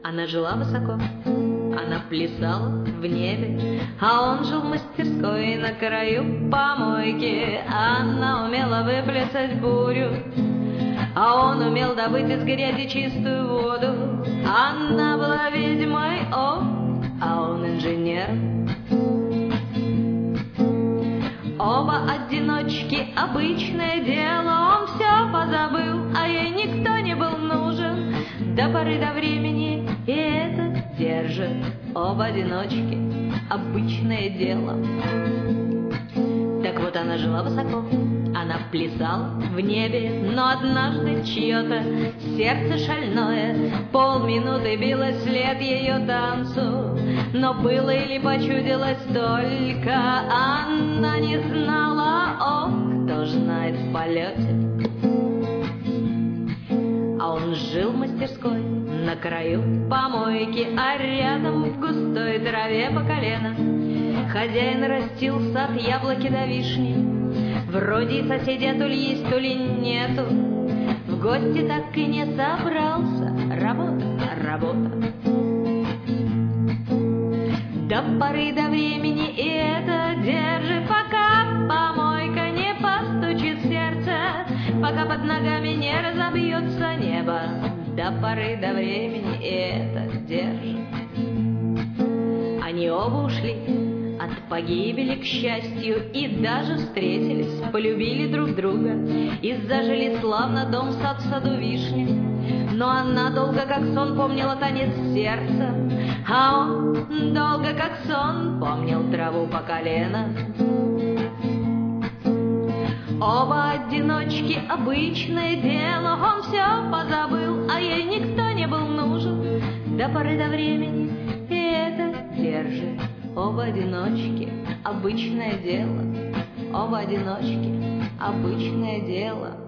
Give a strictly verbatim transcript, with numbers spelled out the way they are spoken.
Она жила высоко, она плясала в небе, а он жил в мастерской на краю помойки. Она умела выплясать бурю, а он умел добыть из грязи чистую воду. Она была ведьмой, о, а он инженер. Оба одиночки, обычное дело. Он все позабыл, а ей никто не был нужен до поры до времени, и это держит. Оба одиночки, обычное дело. Так вот она жила высоко, она плясала в небе, но однажды чье-то сердце шальное полминуты било след ее танцу. Но было или почудилось только, она не знала, о, кто ж знает в полете. А он жил в мастерской на краю помойки, а рядом в густой траве по колено хозяин растил сад, яблоки да вишни. Вроде и соседи то ли есть, то ли нету. В гости так и не собрался. Работа, работа. До поры до времени и это держит, пока помойка не постучит в сердце, пока под ногами не разобьется небо. До поры до времени и это держит. Они оба ушли от погибели, к счастью, и даже встретились, полюбили друг друга и зажили славно дом, сад в саду вишни. Но она долго как сон помнила танец сердца, а он долго как сон помнил траву по колено. Оба одиночки, обычное дело. Он все позабыл, а ей никто не был нужен до поры до времени, и это держит. Оба одиночки, обычное дело. Оба одиночки, обычное дело.